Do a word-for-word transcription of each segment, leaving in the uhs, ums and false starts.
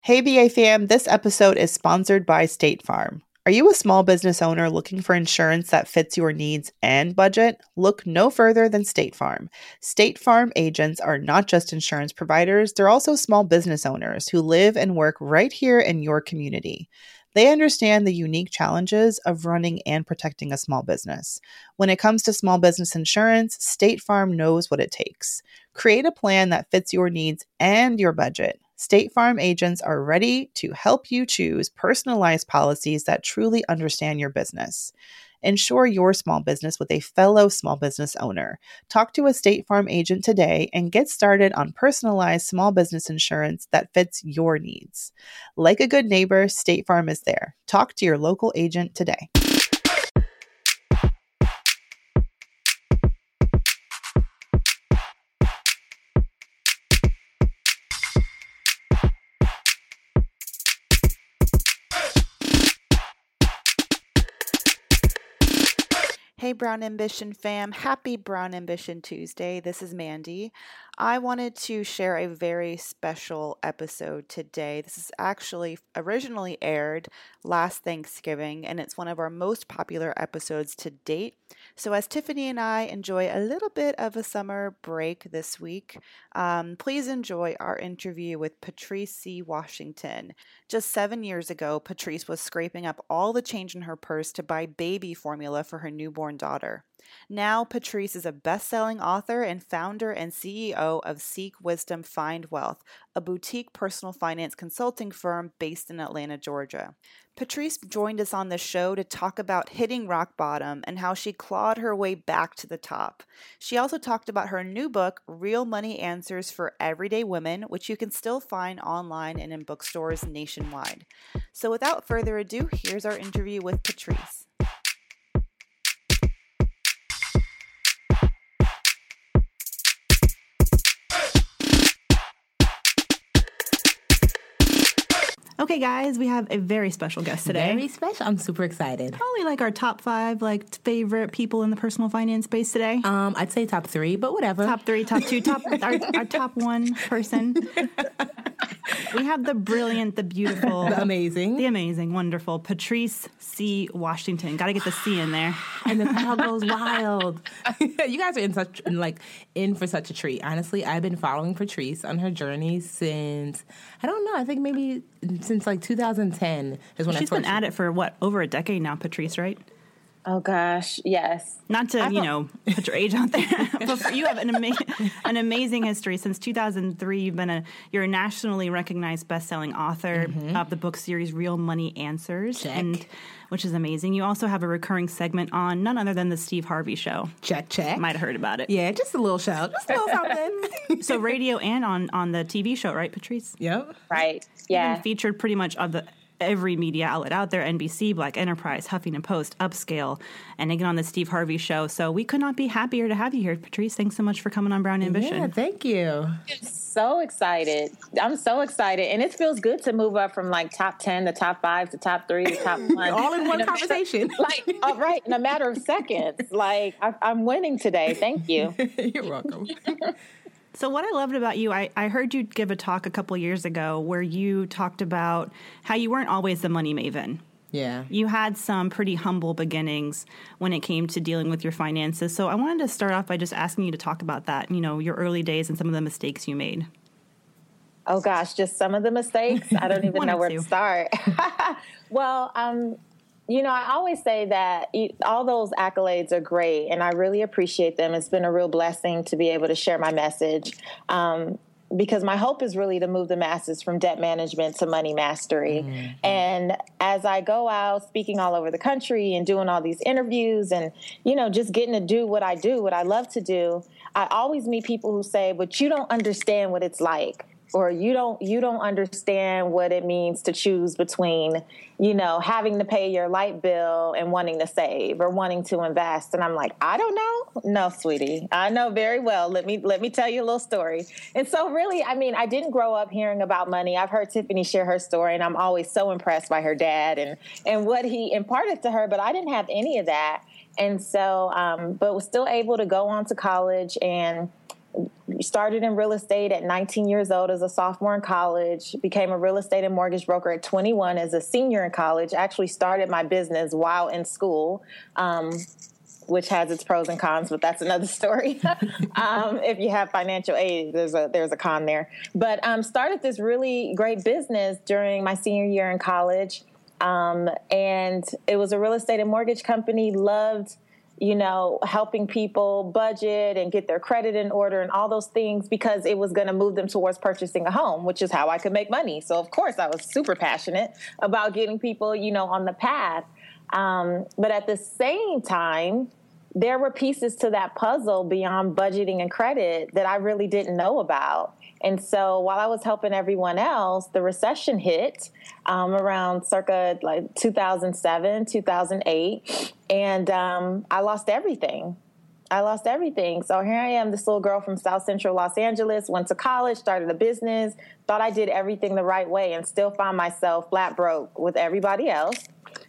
Hey, B A fam, this episode is sponsored by State Farm. Are you a small business owner looking for insurance that fits your needs and budget? Look no further than State Farm. State Farm agents are not just insurance providers, they're also small business owners who live and work right here in your community. They understand the unique challenges of running and protecting a small business. When it comes to small business insurance, State Farm knows what it takes. Create a plan that fits your needs and your budget. State Farm agents are ready to help you choose personalized policies that truly understand your business. Insure your small business with a fellow small business owner. Talk to a State Farm agent today and get started on personalized small business insurance that fits your needs. Like a good neighbor, State Farm is there. Talk to your local agent today. Hey, Brown Ambition fam. Happy Brown Ambition Tuesday. This is Mandy. I wanted to share a very special episode today. This is actually originally aired last Thanksgiving, and it's one of our most popular episodes to date. So as Tiffany and I enjoy a little bit of a summer break this week, um, please enjoy our interview with Patrice C. Washington. Just seven years ago, Patrice was scraping up all the change in her purse to buy baby formula for her newborn daughter. Now, Patrice is a best-selling author and founder and C E O of Seek Wisdom Find Wealth, a boutique personal finance consulting firm based in Atlanta, Georgia. Patrice joined us on the show to talk about hitting rock bottom and how she clawed her way back to the top. She also talked about her new book, Real Money Answers for Everyday Women, which you can still find online and in bookstores nationwide. So without further ado, here's our interview with Patrice. Okay, guys, we have a very special guest today. Very special. I'm super excited. Probably like our top five, like favorite people in the personal finance space today. Um, I'd say top three, but whatever. Top three, top two, top our, our top one person. We have the brilliant, the beautiful, the amazing, the amazing, wonderful Patrice C. Washington. Got to get the C in there, and the crowd goes wild. You guys are in such like in for such a treat. Honestly, I've been following Patrice on her journey since I don't know. I think maybe since like two thousand ten is when She's I She's been at it for what over a decade now, Patrice, right? Oh gosh, yes. Not to, you know, put your age out there, but for, you have an amazing, an amazing history. Since two thousand three, you've been a you're a nationally recognized best-selling author mm-hmm. of the book series Real Money Answers, check. and which is amazing. You also have a recurring segment on none other than the Steve Harvey Show. Check, check. Might have heard about it. Yeah, just a little shout, just a little something. So radio and on on the T V show, right, Patrice? Yep. Right. Yeah. You've been featured pretty much of the. Every media outlet out there, N B C, Black Enterprise, Huffington Post, Upscale, and again on the Steve Harvey Show. So we could not be happier to have you here, Patrice. Thanks so much for coming on Brown Ambition. Yeah, thank you. So excited. I'm so excited. And it feels good to move up from like top ten to top five to top three to top one. All in one in conversation. Matter, like, all right, in a matter of seconds. Like, I, I'm winning today. Thank you. You're welcome. So what I loved about you, I, I heard you give a talk a couple years ago where you talked about how you weren't always the money maven. Yeah. You had some pretty humble beginnings when it came to dealing with your finances. So I wanted to start off by just asking you to talk about that, you know, your early days and some of the mistakes you made. Oh, gosh, just some of the mistakes? I don't even know where to start. Well, um, you know, I always say that all those accolades are great, and I really appreciate them. It's been a real blessing to be able to share my message, um, because my hope is really to move the masses from debt management to money mastery. Mm-hmm. And as I go out speaking all over the country and doing all these interviews and, you know, just getting to do what I do, what I love to do, I always meet people who say, but you don't understand what it's like. Or you don't you don't understand what it means to choose between, you know, having to pay your light bill and wanting to save or wanting to invest. And I'm like, I don't know. No, sweetie, I know very well. Let me let me tell you a little story. And so really, I mean, I didn't grow up hearing about money. I've heard Tiffany share her story, and I'm always so impressed by her dad and, and what he imparted to her. But I didn't have any of that. And so, um, but was still able to go on to college and started in real estate at nineteen years old as a sophomore in college, became a real estate and mortgage broker at twenty-one as a senior in college, actually started my business while in school, um, which has its pros and cons, but that's another story. um, if you have financial aid, there's a, there's a con there. But um, started this really great business during my senior year in college. Um, and it was a real estate and mortgage company, loved you know, helping people budget and get their credit in order and all those things because it was going to move them towards purchasing a home, which is how I could make money. So, of course, I was super passionate about getting people, you know, on the path. Um, but at the same time, there were pieces to that puzzle beyond budgeting and credit that I really didn't know about. And so while I was helping everyone else, the recession hit um, around circa like two thousand seven, two thousand eight, and um, I lost everything. I lost everything. So here I am, this little girl from South Central Los Angeles, went to college, started a business, thought I did everything the right way, and still found myself flat broke with everybody else.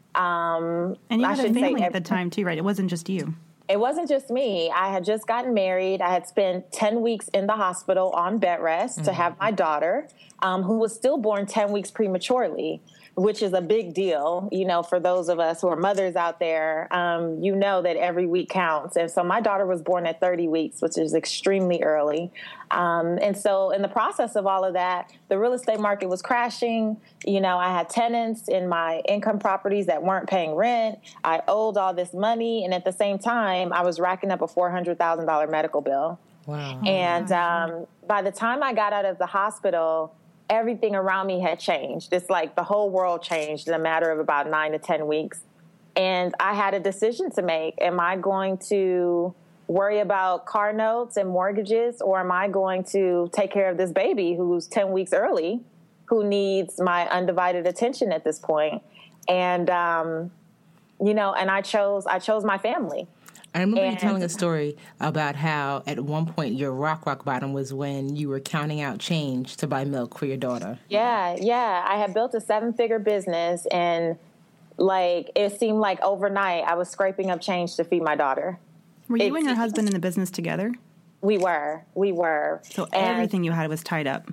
Um, and you I had a family say, at the time too, right? It wasn't just you. It wasn't just me. I had just gotten married. I had spent ten weeks in the hospital on bed rest mm-hmm. to have my daughter, um, who was still born ten weeks prematurely, which is a big deal. You know, for those of us who are mothers out there, um, you know that every week counts. And so my daughter was born at thirty weeks, which is extremely early. Um, and so in the process of all of that, the real estate market was crashing. You know, I had tenants in my income properties that weren't paying rent. I owed all this money. And at the same time, I was racking up a four hundred thousand dollars medical bill. Wow. And um, by the time I got out of the hospital, everything around me had changed. It's like the whole world changed in a matter of about nine to ten weeks. And I had a decision to make. Am I going to worry about car notes and mortgages, or am I going to take care of this baby who's ten weeks early, who needs my undivided attention at this point? And, um, you know, and I chose, I chose my family. I remember and, you telling a story about how at one point your rock, rock bottom was when you were counting out change to buy milk for your daughter. Yeah, yeah. I had built a seven-figure business, and, like, it seemed like overnight I was scraping up change to feed my daughter. Were you it, and your husband in the business together? We were. We were. So everything you had was tied up.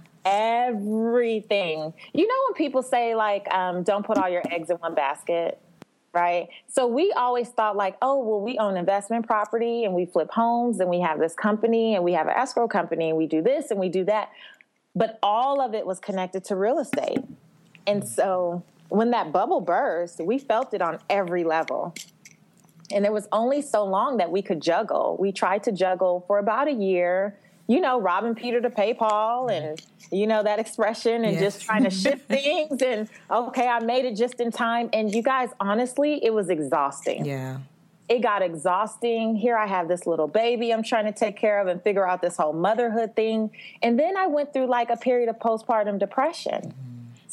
Everything. You know when people say, like, um, don't put all your eggs in one basket? Right. So we always thought like, oh, well, we own investment property and we flip homes and we have this company and we have an escrow company and we do this and we do that. But all of it was connected to real estate. And so when that bubble burst, we felt it on every level. And it was only so long that we could juggle. We tried to juggle for about a year, you know, robbing Peter to pay Paul and, you know, that expression and yes. just trying to shift things. And, okay, I made it just in time. And you guys, honestly, it was exhausting. Yeah. It got exhausting. Here I have this little baby I'm trying to take care of and figure out this whole motherhood thing. And then I went through like a period of postpartum depression. Mm-hmm.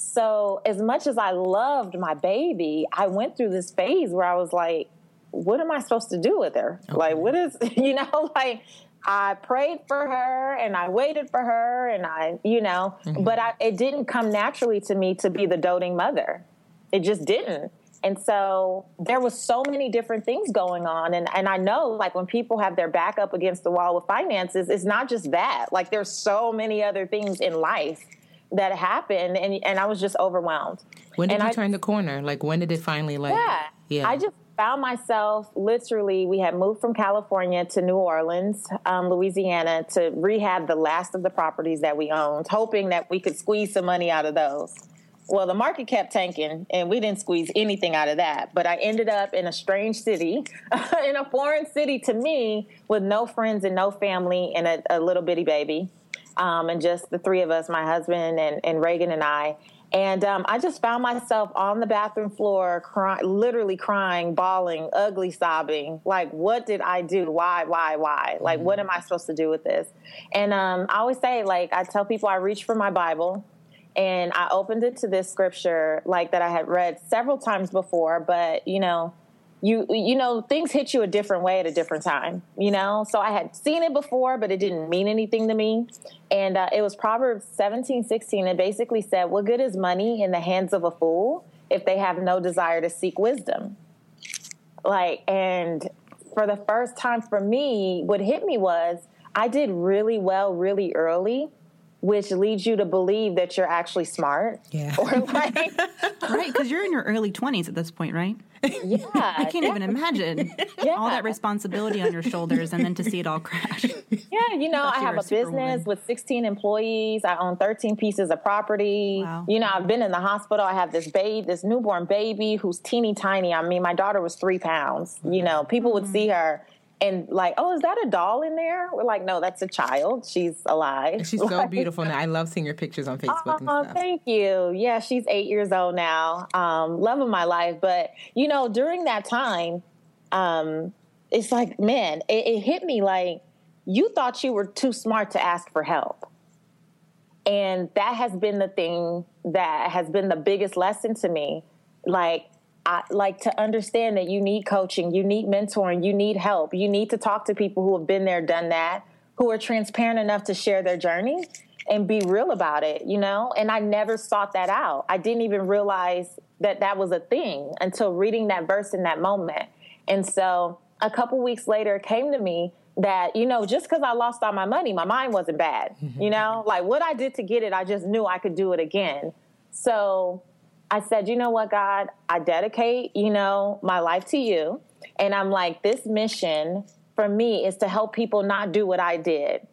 So as much as I loved my baby, I went through this phase where I was like, what am I supposed to do with her? Okay. Like, what is, you know, like I prayed for her and I waited for her and I, you know, mm-hmm. but I, it didn't come naturally to me to be the doting mother. It just didn't. And so there was so many different things going on. And, and I know, like, when people have their back up against the wall with finances, it's not just that. Like, there's so many other things in life that happened. And, and I was just overwhelmed. When did and you I, turn the corner? Like, when did it finally, like, yeah, yeah. I just found myself literally, we had moved from California to New Orleans, um, Louisiana, to rehab the last of the properties that we owned, hoping that we could squeeze some money out of those. Well, the market kept tanking, and we didn't squeeze anything out of that. But I ended up in a strange city, in a foreign city to me, with no friends and no family and a, a little bitty baby, um, and just the three of us, my husband and, and Reagan and I. And um, I just found myself on the bathroom floor, cry, literally crying, bawling, ugly sobbing. Like, what did I do? Why, why, why? Like, what am I supposed to do with this? And um, I always say, like, I tell people I reach for my Bible, and I opened it to this scripture, like, that I had read several times before. But, you know, you you know, things hit you a different way at a different time, you know? So I had seen it before, but it didn't mean anything to me. And uh, it was Proverbs seventeen sixteen. It basically said, what good is money in the hands of a fool if they have no desire to seek wisdom? Like, and for the first time for me, what hit me was I did really well really early, which leads you to believe that you're actually smart. Yeah. Or like, right, because you're in your early twenties at this point, right? Yeah. I can't even imagine Yeah. all that responsibility on your shoulders and then to see it all crash. Yeah, you know, I have you're a a business superwoman. with sixteen employees. I own thirteen pieces of property. Wow. You know, I've been in the hospital. I have this baby, this newborn baby who's teeny tiny. I mean, my daughter was three pounds. You know, people would see her and like, oh, is that a doll in there? We're like, no, that's a child. She's alive. She's so beautiful now. I love seeing your pictures on Facebook and Oh, stuff. thank you. Yeah, she's eight years old now. Um, love of my life. But, you know, during that time, um, it's like, man, it, it hit me like you thought you were too smart to ask for help. And that has been the thing that has been the biggest lesson to me. Like, I like to understand that you need coaching, you need mentoring, you need help. You need to talk to people who have been there, done that, who are transparent enough to share their journey and be real about it, you know? And I never sought that out. I didn't even realize that that was a thing until reading that verse in that moment. And so a couple weeks later it came to me that, you know, just because I lost all my money, my mind wasn't bad, you know? Like what I did to get it, I just knew I could do it again. So I said, you know what, God, I dedicate, you know, my life to you. And I'm like, this mission for me is to help people not do what I did.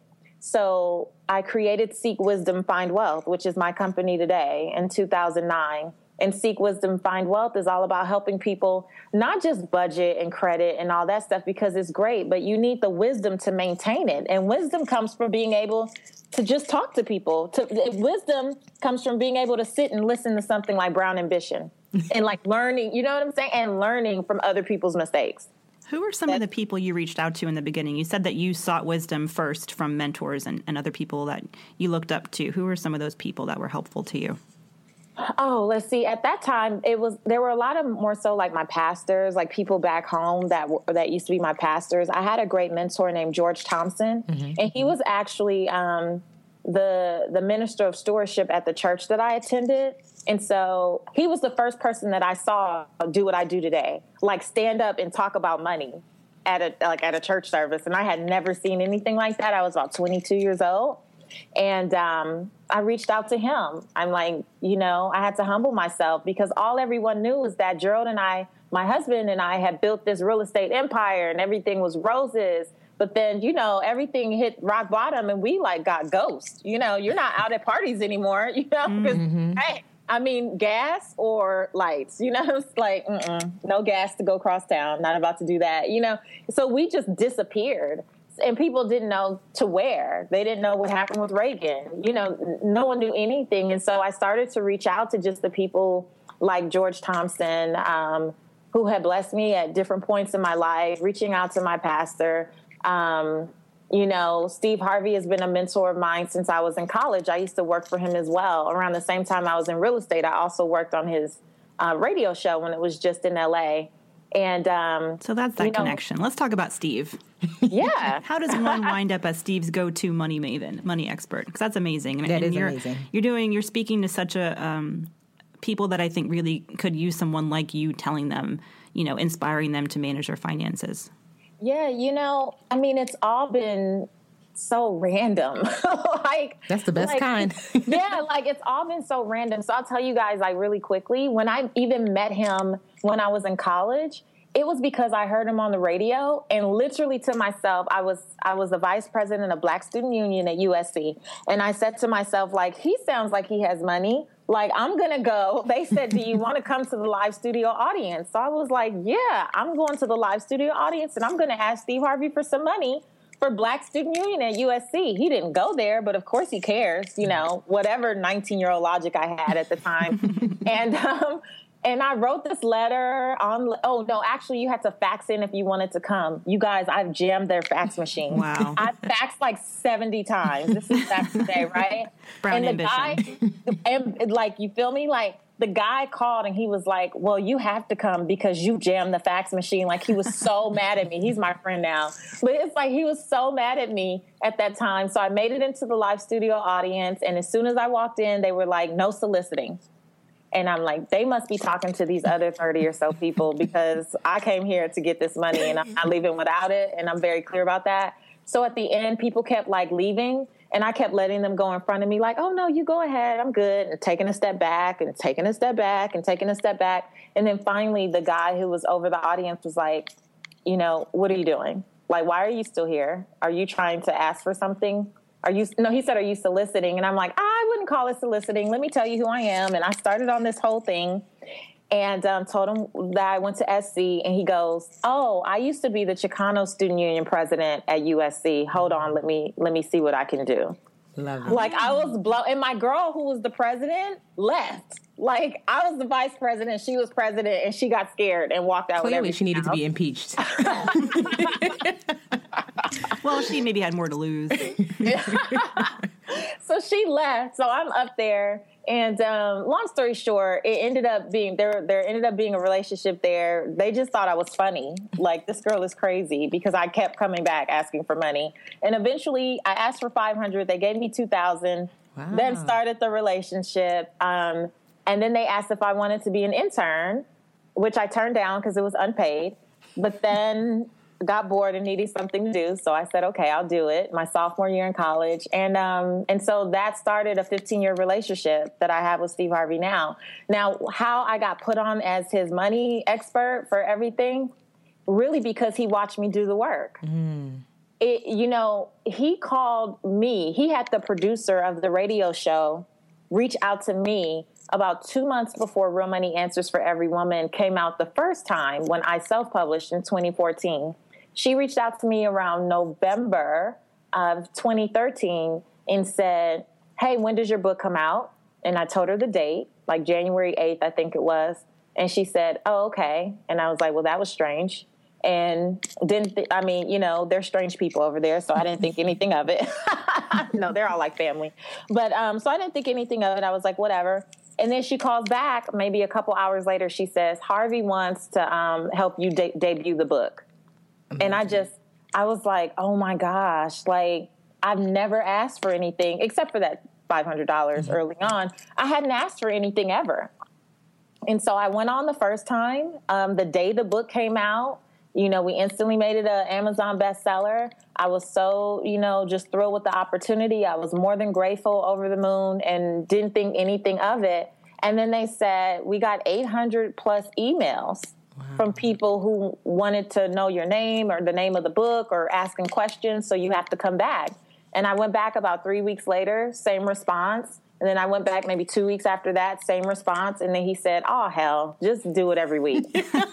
So I created Seek Wisdom, Find Wealth, which is my company today in two thousand nine. And Seek Wisdom, Find Wealth is all about helping people not just budget and credit and all that stuff because it's great, but you need the wisdom to maintain it. And wisdom comes from being able to just talk to people. To, wisdom comes from being able to sit and listen to something like Brown Ambition and like learning, you know what I'm saying? And learning from other people's mistakes. Who are some of the people you reached out to in the beginning? You said that you sought wisdom first from mentors and, and other people that you looked up to. Who are some of those people that were helpful to you? Oh, let's see. At that time, it was there were a lot of more so like my pastors, like people back home that were, that used to be my pastors. I had a great mentor named George Thompson, mm-hmm. and he was actually um, the the minister of stewardship at the church that I attended. And so he was the first person that I saw do what I do today, like stand up and talk about money at a like at a church service. And I had never seen anything like that. I was about twenty-two years old. And um, I reached out to him. I'm like, you know, I had to humble myself because all everyone knew was that Gerald and I, my husband and I had built this real estate empire and everything was roses. But then, you know, everything hit rock bottom and we like got ghost. You know, you're not out at parties anymore, you know, because, mm-hmm. hey, I mean, gas or lights, you know, it's like, mm-mm, no gas to go cross town. Not about to do that, you know. So we just disappeared. And people didn't know to where. They didn't know what happened with Reagan. You know, no one knew anything. And so I started to reach out to just the people like George Thompson, um, who had blessed me at different points in my life, reaching out to my pastor. Um, you know, Steve Harvey has been a mentor of mine since I was in college. I used to work for him as well. Around the same time I was in real estate, I also worked on his uh, radio show when it was just in L A. And um, so that's that you know, connection. Let's talk about Steve. Yeah. How does one wind up as Steve's go-to money maven, money expert? Because that's amazing. And, that and is you're, amazing. You're doing, you're speaking to such a um, people that I think really could use someone like you telling them, you know, inspiring them to manage their finances. Yeah, you know, I mean, it's all been so random. like that's the best like, kind. Yeah, like it's all been so random. So I'll tell you guys like really quickly, when I even met him when I was in college, it was because I heard him on the radio and literally to myself, I was I was the vice president of Black Student Union at U S C. And I said to myself, like, he sounds like he has money. Like, I'm going to go. They said, do you want to come to the live studio audience? So I was like, yeah, I'm going to the live studio audience and I'm going to ask Steve Harvey for some money for Black Student Union at U S C. He didn't go there, but of course he cares, you know, whatever nineteen-year-old logic I had at the time. and um, and I wrote this letter on, oh, no, actually you had to fax in if you wanted to come. You guys, I've jammed their fax machine. Wow. I've faxed like seventy times. This is back today, right? Brown and the ambition. guy, and like, you feel me? Like, the guy called and he was like, well, you have to come because you jammed the fax machine. Like, he was so mad at me. He's my friend now. But it's like he was so mad at me at that time. So I made it into the live studio audience. And as soon as I walked in, they were like, no soliciting. And I'm like, they must be talking to these other thirty or so people because I came here to get this money and I'm not leaving without it. And I'm very clear about that. So at the end, people kept like leaving, and I kept letting them go in front of me like, oh, no, you go ahead. I'm good. And taking a step back and taking a step back and taking a step back. And then finally, the guy who was over the audience was like, you know, what are you doing? Like, why are you still here? Are you trying to ask for something? Are you, no, he said, are you soliciting? And I'm like, I wouldn't call it soliciting. Let me tell you who I am. And I started on this whole thing and um, told him that I went to S C, and he goes, oh, I used to be the Chicano Student Union president at U S C. Hold on. Let me, let me see what I can do. Love it. Like, I was blown. And my girl who was the president left. Like, I was the vice president, she was president, and she got scared and walked out. Clearly, with she needed else. to be impeached. Well, she maybe had more to lose. So she left. So I'm up there. And um, long story short, it ended up being there. There ended up being a relationship there. They just thought I was funny. Like, this girl is crazy, because I kept coming back asking for money. And eventually, I asked for five hundred. They gave me two thousand. Wow. Then started the relationship. Um, and then they asked if I wanted to be an intern, which I turned down because it was unpaid. But then got bored and needed something to do. So I said, okay, I'll do it. My sophomore year in college. And, um, and so that started a fifteen year relationship that I have with Steve Harvey now. Now, how I got put on as his money expert for everything, really because he watched me do the work. Mm. It, you know, he called me. He had the producer of the radio show reach out to me about two months before Real Money Answers for Every Woman came out the first time, when I self-published in twenty fourteen. She reached out to me around November of twenty thirteen and said, hey, when does your book come out? And I told her the date, like January eighth, I think it was. And she said, oh, okay. And I was like, well, that was strange. And didn't, th- I mean, you know, they're strange people over there, so I didn't think anything of it. No, they're all like family. But um, so I didn't think anything of it. I was like, whatever. And then she calls back maybe a couple hours later. She says, Harvey wants to um, help you de- debut the book. Amazing. And I just, I was like, oh my gosh, like, I've never asked for anything except for that five hundred dollars mm-hmm. early on. I hadn't asked for anything ever. And so I went on the first time. Um, the day the book came out, you know, we instantly made it an Amazon bestseller. I was so, you know, just thrilled with the opportunity. I was more than grateful, over the moon, and didn't think anything of it. And then they said, we got eight hundred plus emails wow. from people who wanted to know your name or the name of the book or asking questions. So you have to come back. And I went back about three weeks later, same response. And then I went back maybe two weeks after that, same response. And then he said, oh, hell, just do it every week.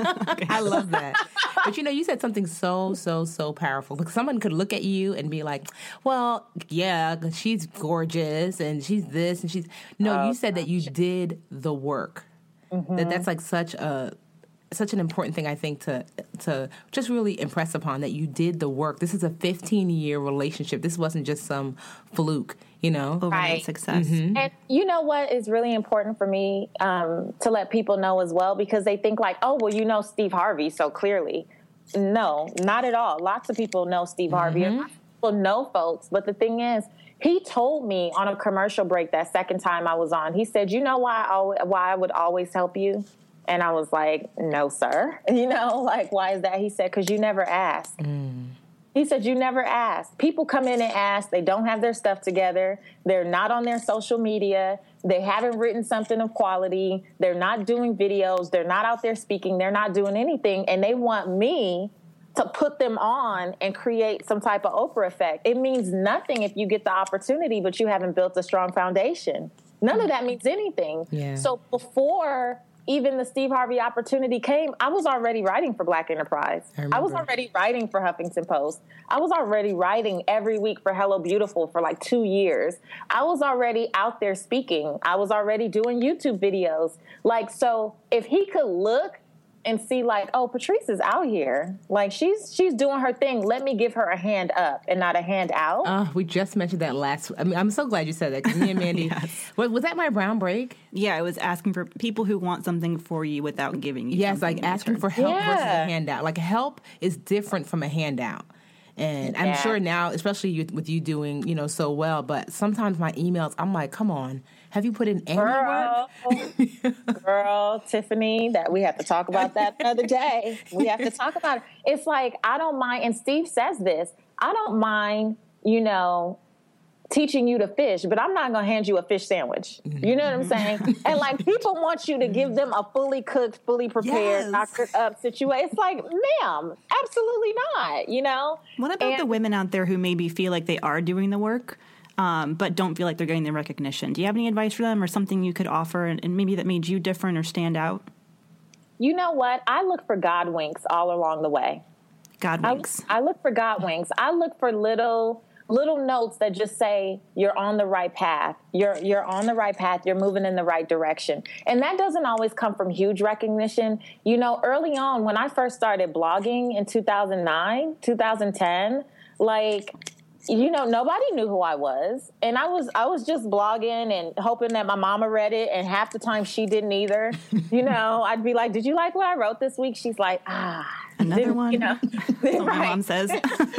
I love that. But, you know, you said something so, so, so powerful. Like, someone could look at you and be like, well, yeah, she's gorgeous and she's this and she's... No, oh, you said that you did the work. Mm-hmm. That that's like such a... such an important thing, I think, to to just really impress upon, that you did the work. This is a fifteen-year relationship. This wasn't just some fluke, you know? Overnight right. success. Mm-hmm. And you know what is really important for me um, to let people know as well, because they think like, oh, well, you know Steve Harvey so clearly. No, not at all. Lots of people know Steve Harvey. Mm-hmm. Lots of people know folks. But the thing is, he told me on a commercial break that second time I was on, he said, you know why I, why I would always help you? And I was like, no, sir. You know, like, why is that? He said, because you never asked. Mm. He said, you never asked. People come in and ask. They don't have their stuff together. They're not on their social media. They haven't written something of quality. They're not doing videos. They're not out there speaking. They're not doing anything. And they want me to put them on and create some type of Oprah effect. It means nothing if you get the opportunity, but you haven't built a strong foundation. None of that means anything. Yeah. So before even the Steve Harvey opportunity came, I was already writing for Black Enterprise. I, I was already writing for Huffington Post. I was already writing every week for Hello Beautiful for like two years. I was already out there speaking. I was already doing YouTube videos. Like, so if he could look and see like, oh, Patrice is out here. Like, she's she's doing her thing. Let me give her a hand up and not a hand out. Uh, we just mentioned that last. I mean, I'm so glad you said that, because me and Mandy. Yes. was, was that my brown break? Yeah, I was asking for people who want something for you without giving you. Yes, like asking for help yeah. versus a handout. Like, help is different from a handout. And yeah. I'm sure now, especially you, with you doing, you know, so well, but sometimes my emails, I'm like, come on, have you put in any Girl, work? Girl, Tiffany, that we have to talk about that another day. We have to talk about it. It's like, I don't mind, and Steve says this, I don't mind, you know, teaching you to fish, but I'm not going to hand you a fish sandwich. You know what I'm saying? And like, people want you to give them a fully cooked, fully prepared, Yes. doctored up situation. It's like, ma'am, absolutely not, you know? What about And- the women out there who maybe feel like they are doing the work, um, but don't feel like they're getting the recognition? Do you have any advice for them or something you could offer and, and maybe that made you different or stand out? You know what? I look for God winks all along the way. God I, winks. I look for God winks. I look for little little notes that just say you're on the right path. You're you're on the right path. You're moving in the right direction. And that doesn't always come from huge recognition. You know, early on when I first started blogging in two thousand nine, two thousand ten, like, you know, nobody knew who I was. And I was I was just blogging and hoping that my mama read it, and half the time she didn't either. You know, I'd be like, "Did you like what I wrote this week?" She's like, "Ah, Another didn't- one. You know, That's what my right. mom says.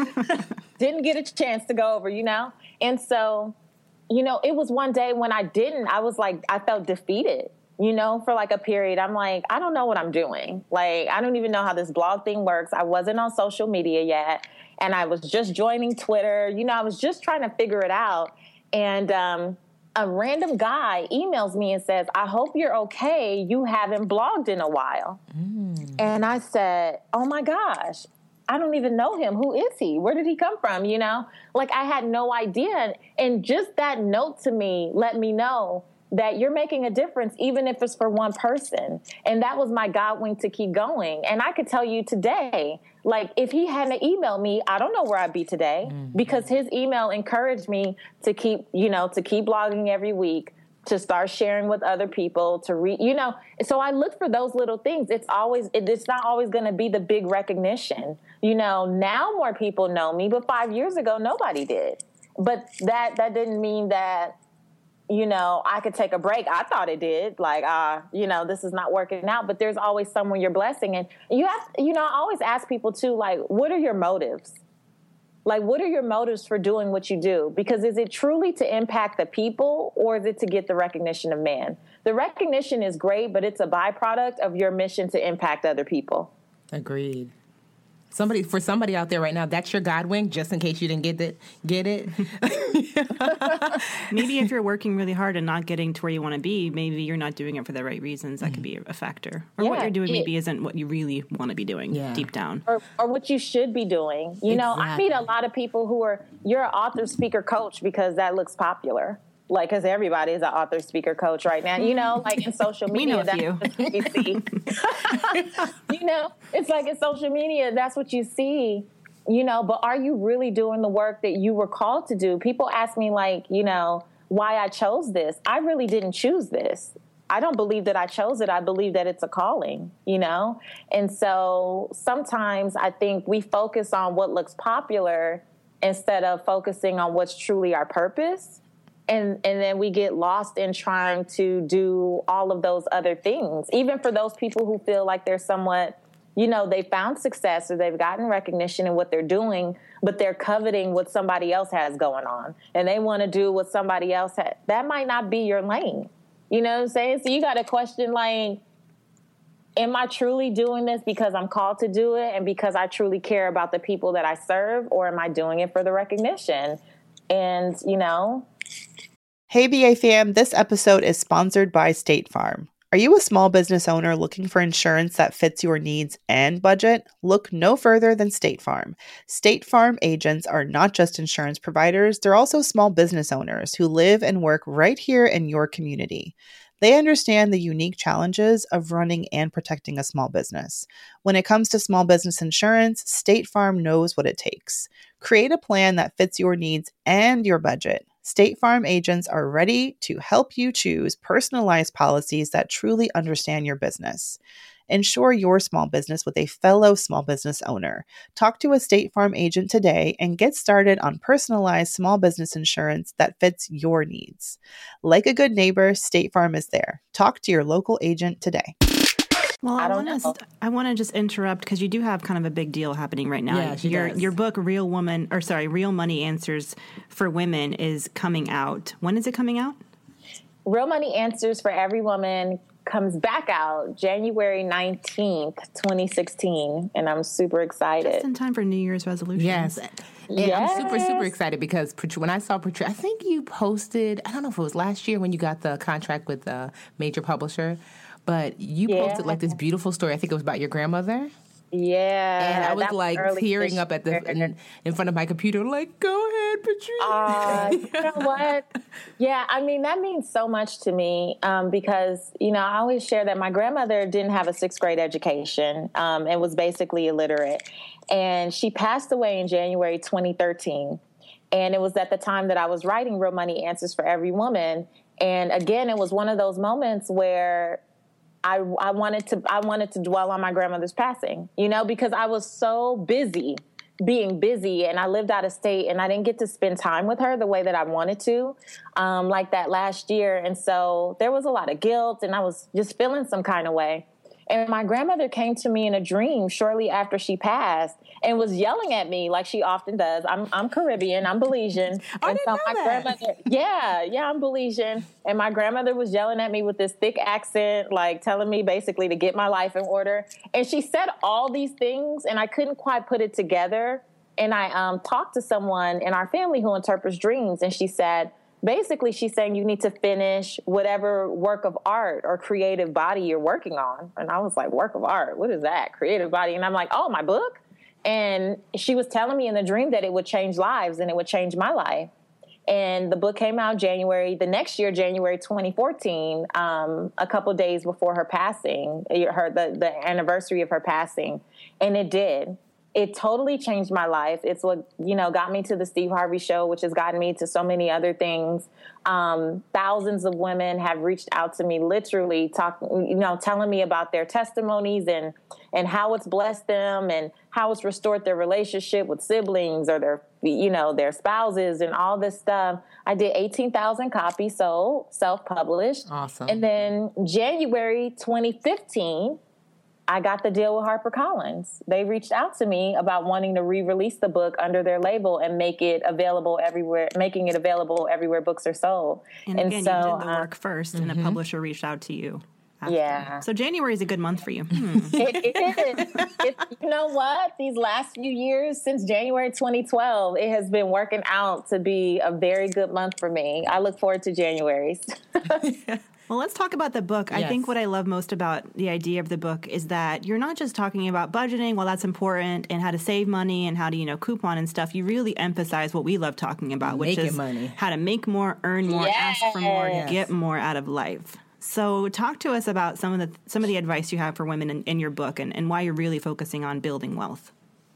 Didn't get a chance to go over, you know? And so, you know, it was one day when I didn't, I was like, I felt defeated, you know, for like a period. I'm like, I don't know what I'm doing. Like, I don't even know how this blog thing works. I wasn't on social media yet. And I was just joining Twitter. You know, I was just trying to figure it out. And um, a random guy emails me and says, I hope you're okay. You haven't blogged in a while. Mm. And I said, oh my gosh. I don't even know him. Who is he? Where did he come from? You know, like I had no idea. And just that note to me let me know that you're making a difference, even if it's for one person. And that was my God wink to keep going. And I could tell you today, like if he hadn't emailed me, I don't know where I'd be today, mm-hmm. because his email encouraged me to keep, you know, to keep blogging every week, to start sharing with other people, to read, you know. So I look for those little things. It's always, it, it's not always going to be the big recognition. You know, now more people know me, but five years ago, nobody did. But that, that didn't mean that, you know, I could take a break. I thought it did. Like, uh, you know, this is not working out, but there's always someone you're blessing. And you have, you know, I always ask people too, like, what are your motives? Like, what are your motives for doing what you do? Because is it truly to impact the people, or is it to get the recognition of man? The recognition is great, but it's a byproduct of your mission to impact other people. Agreed. Somebody for somebody out there right now, that's your God wink, just in case you didn't get it. Get it? Maybe if you're working really hard and not getting to where you want to be, maybe you're not doing it for the right reasons. That mm-hmm. could be a factor. Or yeah, what you're doing it, maybe isn't what you really want to be doing yeah. deep down. Or, or what you should be doing. You exactly. know, I meet a lot of people who are, you're an author, speaker, coach because that looks popular. Like, because everybody is an author, speaker, coach right now. You know, like in social media, we know that's you. what you see. You know, it's like in social media, that's what you see. You know, but are you really doing the work that you were called to do? People ask me, like, you know, why I chose this. I really didn't choose this. I don't believe that I chose it. I believe that it's a calling, you know? And so sometimes I think we focus on what looks popular instead of focusing on what's truly our purpose. And and then we get lost in trying to do all of those other things, even for those people who feel like they're somewhat, you know, they found success or they've gotten recognition in what they're doing, but they're coveting what somebody else has going on. And they want to do what somebody else has. That might not be your lane. You know what I'm saying? So you got to question, like, am I truly doing this because I'm called to do it and because I truly care about the people that I serve, or am I doing it for the recognition? And, you know... Hey, B A fam, this episode is sponsored by State Farm. Are you a small business owner looking for insurance that fits your needs and budget? Look no further than State Farm. State Farm agents are not just insurance providers, they're also small business owners who live and work right here in your community. They understand the unique challenges of running and protecting a small business. When it comes to small business insurance, State Farm knows what it takes. Create a plan that fits your needs and your budget. State Farm agents are ready to help you choose personalized policies that truly understand your business. Insure your small business with a fellow small business owner. Talk to a State Farm agent today and get started on personalized small business insurance that fits your needs. Like a good neighbor, State Farm is there. Talk to your local agent today. Well, I, I don't want know. to I want to just interrupt because you do have kind of a big deal happening right now. Yeah, she your does. your book, Real Woman, or sorry, Real Money Answers for Women, is coming out. When is it coming out? Real Money Answers for Every Woman comes back out January nineteenth, twenty sixteen, and I'm super excited. Just in time for New Year's resolutions. Yes. And yes. I'm super, super excited because when I saw Patricia, I think you posted, I don't know if it was last year when you got the contract with the major publisher, but you yeah. posted like this beautiful story. I think it was about your grandmother. Yeah. And I was like tearing up at the in, in front of my computer, like, go ahead, Patrice. Uh, you know what? Yeah, I mean, that means so much to me um, because, you know, I always share that my grandmother didn't have a sixth grade education um, and was basically illiterate. And she passed away in January twenty thirteen. And it was at the time that I was writing Real Money Answers for Every Woman. And again, it was one of those moments where I, I wanted to I wanted to dwell on my grandmother's passing, you know, because I was so busy being busy and I lived out of state and I didn't get to spend time with her the way that I wanted to, um, like that last year. And so there was a lot of guilt and I was just feeling some kind of way. And my grandmother came to me in a dream shortly after she passed and was yelling at me like she often does. I'm I'm Caribbean, I'm Belizean. I and didn't so know my that. grandmother, yeah, yeah, I'm Belizean. And my grandmother was yelling at me with this thick accent, like telling me basically to get my life in order. And she said all these things and I couldn't quite put it together. And I um, talked to someone in our family who interprets dreams, and she said, basically, she's saying you need to finish whatever work of art or creative body you're working on. And I was like, work of art? What is that? Creative body? And I'm like, oh, my book? And she was telling me in the dream that it would change lives and it would change my life. And the book came out January, the next year, January twenty fourteen, um, a couple days before her passing, her the, the anniversary of her passing. And it did. It totally changed my life. It's what, you know, got me to the Steve Harvey Show, which has gotten me to so many other things. Um, thousands of women have reached out to me, literally talking, you know, telling me about their testimonies and, and how it's blessed them and how it's restored their relationship with siblings or their, you know, their spouses and all this stuff. I did eighteen thousand copies sold, self-published. Awesome. And then January twenty fifteen, I got the deal with HarperCollins. They reached out to me about wanting to re-release the book under their label and make it available everywhere, making it available everywhere books are sold. And, and again, so, you did the work first, mm-hmm. and a publisher reached out to you after. Yeah. So January is a good month for you. Hmm. it, it is. It, you know what? These last few years, since January twenty twelve, it has been working out to be a very good month for me. I look forward to January's. Well, let's talk about the book. Yes. I think what I love most about the idea of the book is that you're not just talking about budgeting, well, that's important, and how to save money and how to, you know, coupon and stuff. You really emphasize what we love talking about, which Making is money. How to make more, earn more, yes. ask for more, get more out of life. So talk to us about some of the some of the advice you have for women in, in your book and, and why you're really focusing on building wealth.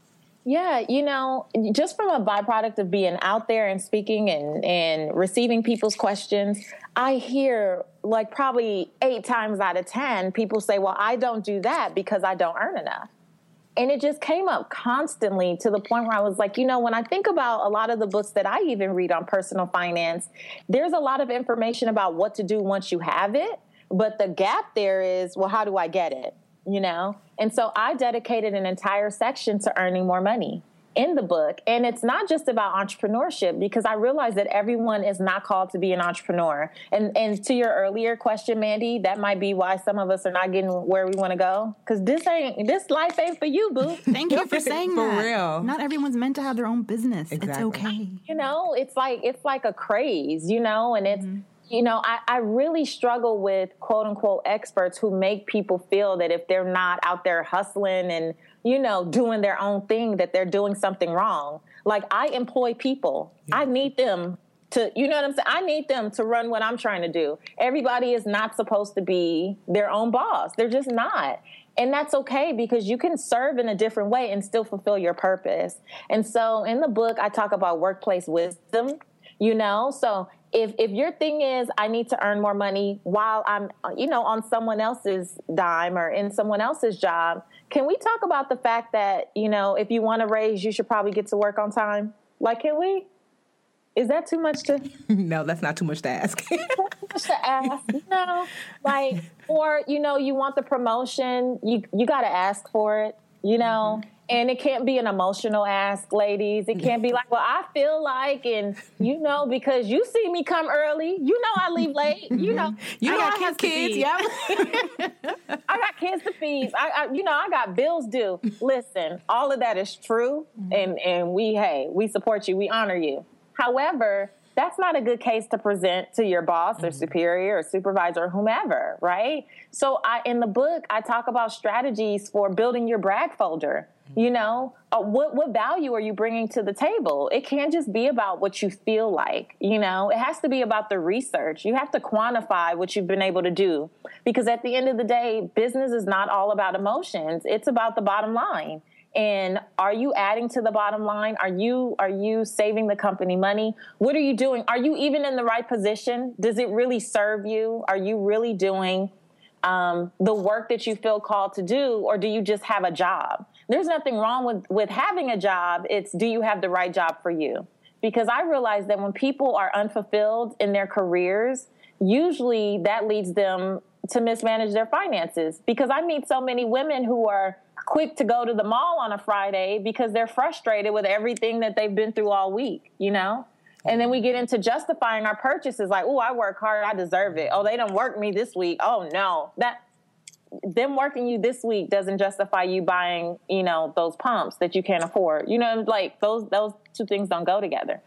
Yeah, you know, just from a byproduct of being out there and speaking and, and receiving people's questions, I hear like probably eight times out of ten, people say, well, I don't do that because I don't earn enough. And it just came up constantly to the point where I was like, you know, when I think about a lot of the books that I even read on personal finance, there's a lot of information about what to do once you have it. But the gap there is, well, how do I get it? You know? And so I dedicated an entire section to earning more money in the book. And it's not just about entrepreneurship, because I realize that everyone is not called to be an entrepreneur. And and to your earlier question, Mandy, that might be why some of us are not getting where we want to go. Because this ain't this life ain't for you, boo. Thank you for saying for that. For real. Not everyone's meant to have their own business. Exactly. It's okay. You know, it's like it's like a craze, you know, and it's mm-hmm. You know, I, I really struggle with quote unquote experts who make people feel that if they're not out there hustling and, you know, doing their own thing, that they're doing something wrong. Like, I employ people. Yeah. I need them to, you know what I'm saying? I need them to run what I'm trying to do. Everybody is not supposed to be their own boss. They're just not. And that's okay, because you can serve in a different way and still fulfill your purpose. And so in the book, I talk about workplace wisdom, you know, so If if your thing is, I need to earn more money while I'm, you know, on someone else's dime or in someone else's job, can we talk about the fact that, you know, if you want to raise, you should probably get to work on time? Like, can we? Is that too much to? No, that's not too much to ask. Too much to ask, you know, like, or, you know, you want the promotion, you you got to ask for it. You know, And it can't be an emotional ask, ladies. It can't be like, well, I feel like, and you know, because you see me come early, you know I leave late, you know. You know I have kids, yeah. I got kids to feed. I, I, you know, I got bills due. Listen, all of that is true, and and we, hey, we support you, we honor you. However, that's not a good case to present to your boss or superior or supervisor or whomever, right? So I, in the book, I talk about strategies for building your brag folder. You know, uh, what what value are you bringing to the table? It can't just be about what you feel like, you know. It has to be about the research. You have to quantify what you've been able to do. Because at the end of the day, business is not all about emotions. It's about the bottom line. And are you adding to the bottom line? Are you are you saving the company money? What are you doing? Are you even in the right position? Does it really serve you? Are you really doing um, the work that you feel called to do? Or do you just have a job? There's nothing wrong with, with having a job. It's, do you have the right job for you? Because I realize that when people are unfulfilled in their careers, usually that leads them to mismanage their finances. Because I meet so many women who are quick to go to the mall on a Friday because they're frustrated with everything that they've been through all week, you know? And then we get into justifying our purchases like, oh, I work hard, I deserve it. Oh, they don't work me this week. Oh, no. That them working you this week doesn't justify you buying, you know, those pumps that you can't afford. You know, like those those two things don't go together.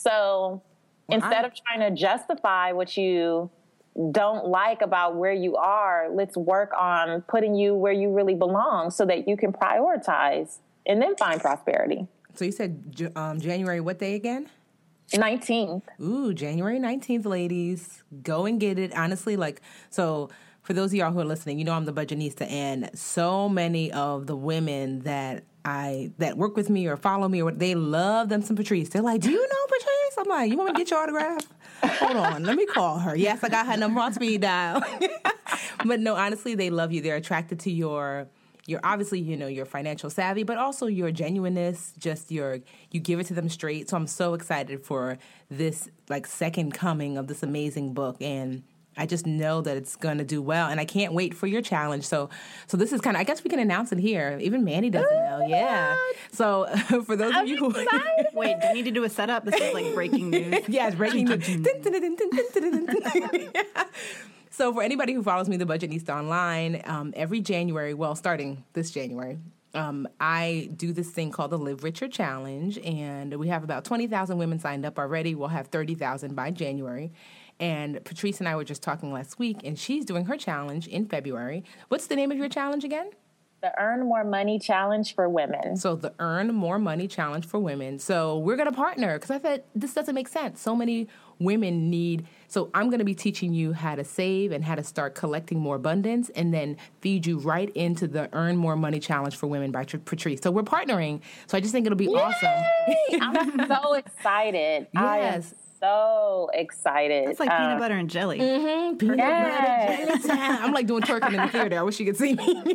So well, instead I... of trying to justify what you don't like about where you are, let's work on putting you where you really belong so that you can prioritize and then find prosperity. So you said um, January, what day again? nineteenth. Ooh, January nineteenth, ladies. Go and get it. Honestly, like, so for those of y'all who are listening, you know I'm the Budgetnista, and so many of the women that I that work with me or follow me, or they love them some Patrice. They're like, do you know Patrice? I'm like, you want me to get your autograph? Hold on, let me call her. Yes, I got her number on speed dial. But no, honestly, they love you. They're attracted to your, your obviously, you know, your financial savvy, but also your genuineness, just your, you give it to them straight. So I'm so excited for this, like, second coming of this amazing book. And I just know that it's going to do well, and I can't wait for your challenge. So, so this is kind of, I guess we can announce it here. Even Mandy doesn't know. Yeah. So for those I'm of you who wait, do you need to do a setup? This is like breaking news. Yeah, it's breaking news. So for anybody who follows me, The Budgetnista Online, um, every January, well, starting this January, um, I do this thing called the Live Richer Challenge, and we have about twenty thousand women signed up already. We'll have thirty thousand by January. And Patrice and I were just talking last week, and she's doing her challenge in February. What's the name of your challenge again? The Earn More Money Challenge for Women. So the Earn More Money Challenge for Women. So we're going to partner because I thought this doesn't make sense. So many women need, so I'm going to be teaching you how to save and how to start collecting more abundance and then feed you right into the Earn More Money Challenge for Women by Patrice. So we're partnering. So I just think it'll be Yay! Awesome. I'm so excited. Yes. I am so excited. It's like uh, peanut butter and jelly. Mm-hmm. Peanut yes. butter jelly. I'm like doing twerking in the theater. I wish you could see me.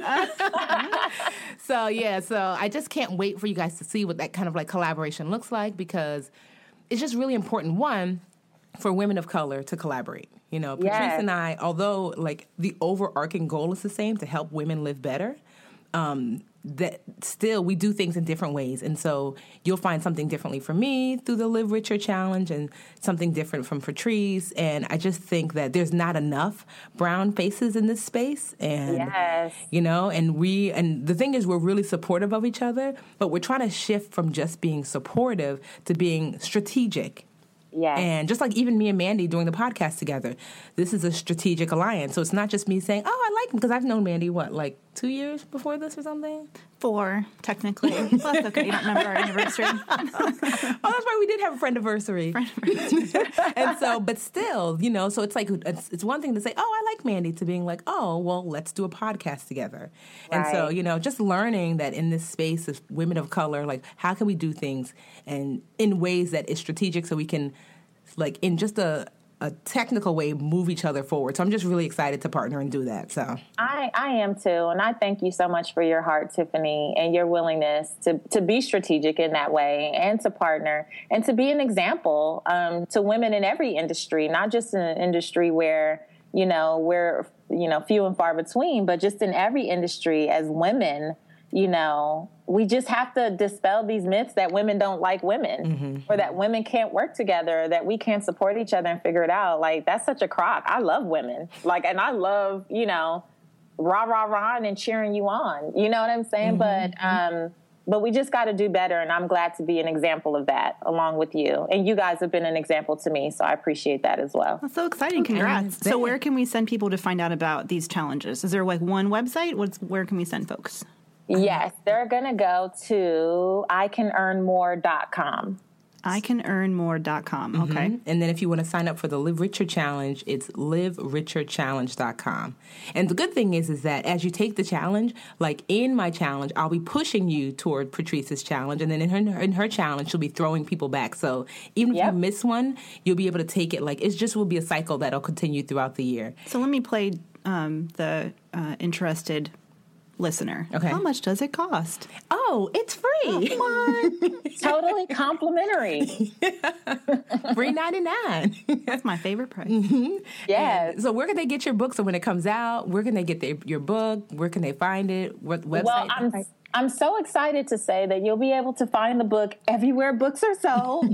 So, yeah, so I just can't wait for you guys to see what that kind of like collaboration looks like because it's just really important, one, for women of color to collaborate. You know, Patrice yes. and I, although like the overarching goal is the same, to help women live better, um, that still we do things in different ways. And so you'll find something differently from me through the Live Richer Challenge and something different from Patrice. And I just think that there's not enough brown faces in this space. And, yes. you know, and we, and the thing is we're really supportive of each other, but we're trying to shift from just being supportive to being strategic. Yes. And just like even me and Mandy doing the podcast together, this is a strategic alliance. So it's not just me saying, oh, I like him, because I've known Mandy, what, like two years before this or something? Four, technically. Well, that's okay. You don't remember our anniversary. Oh, that's right. We did have a friend anniversary. Friend anniversary. And so, but still, you know, so it's like, it's, it's one thing to say, oh, I like Mandy, to being like, oh, well, let's do a podcast together. Right. And so, you know, just learning that in this space of women of color, like, how can we do things and in ways that is strategic so we can, like, in just a, a technical way, move each other forward. So I'm just really excited to partner and do that. So I, I am too. And I thank you so much for your heart, Tiffany, and your willingness to, to be strategic in that way and to partner and to be an example um, to women in every industry, not just in an industry where, you know, we're, you know, few and far between, but just in every industry as women, you know, we just have to dispel these myths that women don't like women mm-hmm. or that women can't work together, that we can't support each other and figure it out. Like, that's such a crock. I love women. Like, and I love, you know, rah, rah, rah, and cheering you on. You know what I'm saying? Mm-hmm. But, um, but we just got to do better. And I'm glad to be an example of that along with you. And you guys have been an example to me. So I appreciate that as well. That's so exciting. Congrats. So where can we send people to find out about these challenges? Is there like one website? What's, where can we send folks? Yes, they're going to go to I can earn more dot com. I can earn more dot com. Okay. Mm-hmm. And then if you want to sign up for the Live Richer Challenge, it's live richer challenge dot com. And the good thing is, is that as you take the challenge, like in my challenge, I'll be pushing you toward Patrice's challenge. And then in her, in her challenge, she'll be throwing people back. So even yep. if you miss one, you'll be able to take it. Like, it just will be a cycle that'll continue throughout the year. So let me play um, the uh, interested listener. Okay. How much does it cost? Oh, it's free. Oh, totally complimentary. Free ninety-nine. That's my favorite price. Mm-hmm. Yes. So where can they get your book? So when it comes out, where can they get their, your book? Where can they find it? What website? Well, I'm, I'm so excited to say that you'll be able to find the book everywhere books are sold.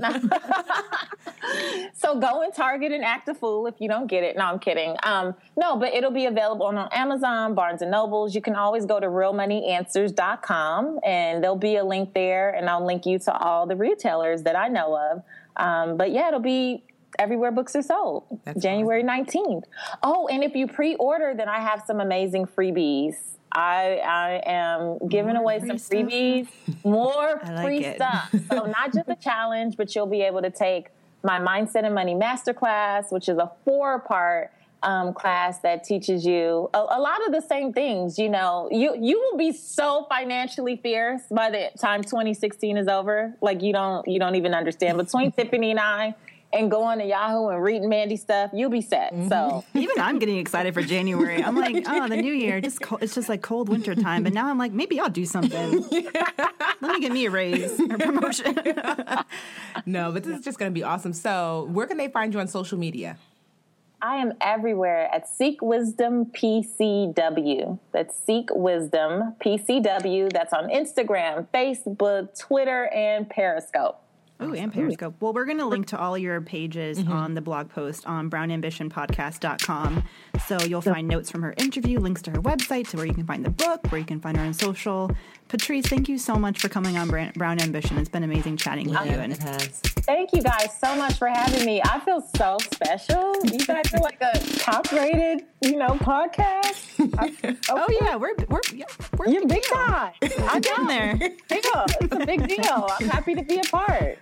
So go and Target and act a fool if you don't get it. No, I'm kidding. Um, no, but it'll be available on Amazon, Barnes and Nobles. You can always go to real money answers dot com and there'll be a link there, and I'll link you to all the retailers that I know of. Um, but yeah, it'll be everywhere books are sold. That's January nineteenth. Oh, and if you pre-order, then I have some amazing freebies. I, I am giving more away some freebies, stuff. more like free it. stuff. So not just a challenge, but you'll be able to take my Mindset and Money Masterclass, which is a four-part um, class that teaches you a, a lot of the same things. You know, you you will be so financially fierce by the time twenty sixteen is over. Like you don't you don't even understand. Between Tiffany and I, and going to Yahoo and reading Mandy stuff, you'll be set. Mm-hmm. So even I'm getting excited for January. I'm like, oh, the new year, just cold, it's just like cold winter time. But now I'm like, maybe I'll do something. Let me get me a raise or promotion. No, but this is just going to be awesome. So where can they find you on social media? I am everywhere at Seek Wisdom P C W. That's Seek Wisdom P C W. That's on Instagram, Facebook, Twitter, and Periscope. Oh, and Periscope. Well, we're going to link to all your pages mm-hmm. on the blog post on brown ambition podcast dot com. So you'll find notes from her interview, links to her website, to where you can find the book, where you can find her on social. Patrice, thank you so much for coming on Brown Ambition. It's been amazing chatting with yeah, you. And it has. Thank you guys so much for having me. I feel so special. You guys are like a top-rated, you know, podcast. I, oh, yeah, we're we're yeah, we're You're big time. I'm down there. Yeah, it's a big deal. I'm happy to be a part.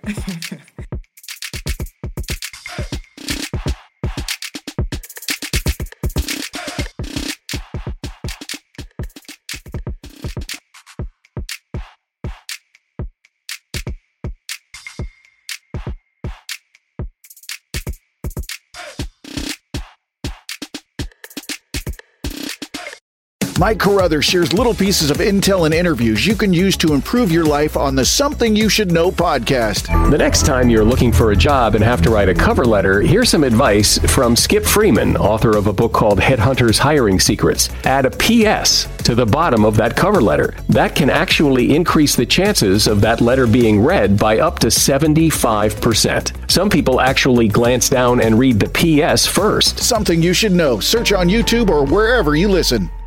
Mike Carruthers shares little pieces of intel and interviews you can use to improve your life on the Something You Should Know podcast. The next time you're looking for a job and have to write a cover letter, here's some advice from Skip Freeman, author of a book called Headhunters Hiring Secrets. Add a P S to the bottom of that cover letter. That can actually increase the chances of that letter being read by up to seventy-five percent. Some people actually glance down and read the P S first. Something You Should Know. Search on YouTube or wherever you listen.